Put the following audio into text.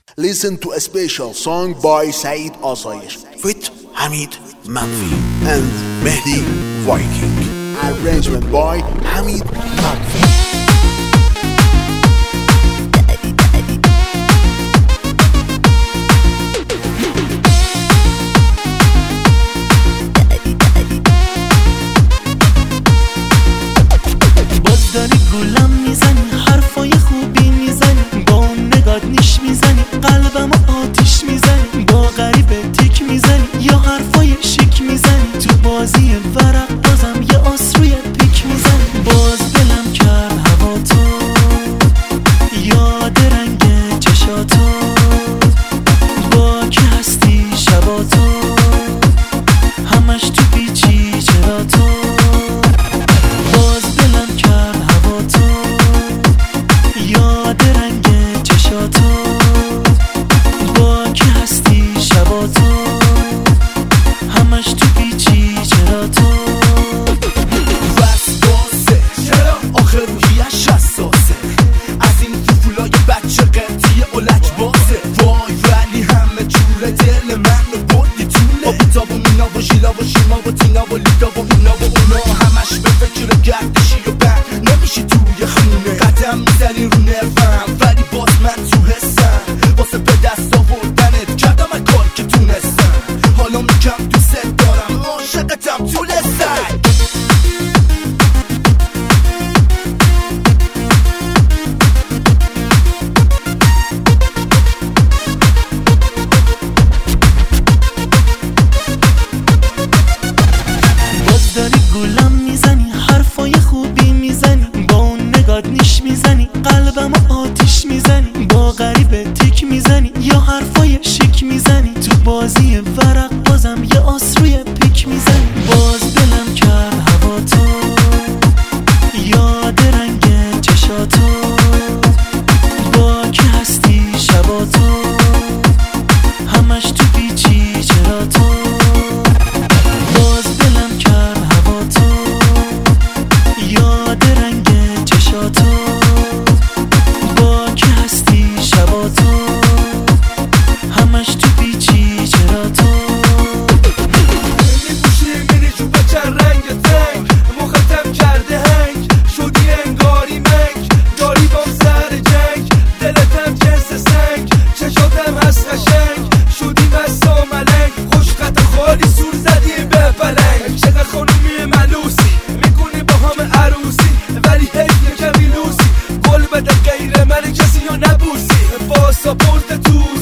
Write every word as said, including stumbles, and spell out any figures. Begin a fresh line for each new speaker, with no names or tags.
Listen to a special song by Saeed Asayish with Hamid Manfi and Mehdi Viking. Arrangement by Hamid Manfi.
گولم میزنی حرفای خوبی میزنی با اون نگات نیش میزنی قلبم آتیش میزنی با غریبه تیک میزنی یا حرفای شیک میزنی تو بازی ورق بازم یه آس روی پیک میزنی باز دلم کرد هوا تو یاد رنگ چشاتو با کی هستی شبا تو همش تو پیچی چرا تو باز دلم کرد یاد رنگ چشاتو با کی هستی شبا تو همش تو پیچی چرا تو
وسواسه چرا آخه روحیش حساسه از این طفولای بچه قرطیه و لجبازه وای ولی همه جوره دل من رو بردی طوله با بیتاب و مینا و شیلا و شیما و تینا و لیدا و اینا و اونا همش به فکر گردشی و بند نمیشی توی خونه قدم میزنی رو نرفم ولی باز من تو حسم واسه به دست آوردنت کردم از کار که تونستم حالا میگم دوست دارم عاشقتم طول سگ
باز داری گولم میزنی حرفای خوبی میزنی با اون نگات نیش میزنی قلبم آتیش میزنی با غریبه تیک میزنی یا حرفای شیک میزنی تو بازی ورق بازم یه آس روی پیک میزنی باز دلم کرد هوا تو یاد رنگ چشاتو با کی هستی شبا تو همش تو پیچی چرا تو باز دلم کرد هوا تو یاد رنگ چشاتو با کی هستی شبا تو همش تو پیچی چرا تو
میپوشی میری جو بچن رنگ تنگ مختم کرده هنگ شدی انگاری منگ داری بام سر جنگ دلتم جنس سنگ چشاتم هست قشنگ شدی بسا ملنگ خوشقت خالی سور زدی به پلنگ چقدر خانومی ملوسی میکنی با همه عروسی ولی حیف کمی لوسی گل بده غیر من کسی یا نبوسی پاساپورت تو